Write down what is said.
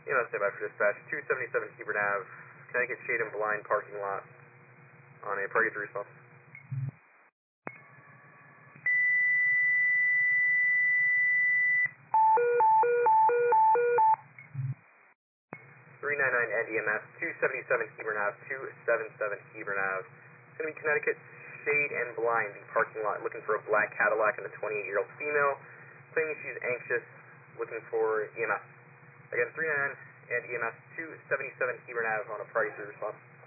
EMS standby for dispatch. 277 Hebron Ave, Connecticut Shade and Blind parking lot on a priority 3 response. 399 and EMS, 277 Hebron Ave, 277 Hebron Ave. It's going to be Connecticut Shade and Blind, the parking lot, looking for a black Cadillac and a 28-year-old female, claiming she's anxious, looking for EMS. Again, 399 and EMS, 277 Hebron Ave on a priority 3 response.